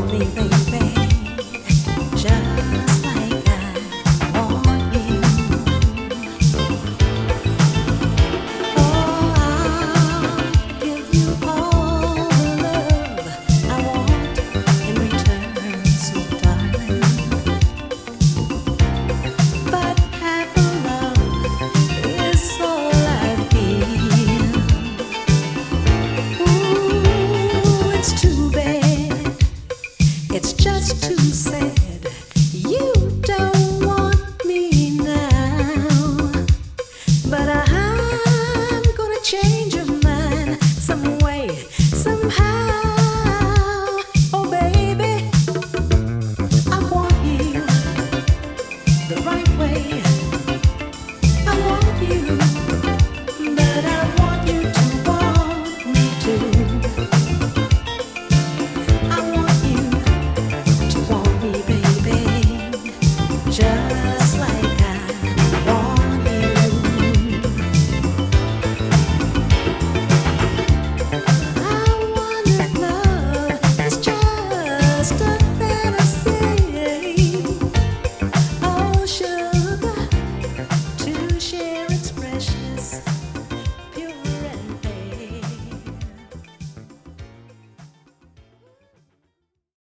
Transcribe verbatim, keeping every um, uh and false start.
me, baby, just like I want you. Oh, I'll give you all the love I want in return, sweet darling. But half of love is all I feel. Ooh, it's too bad. It's just too sad.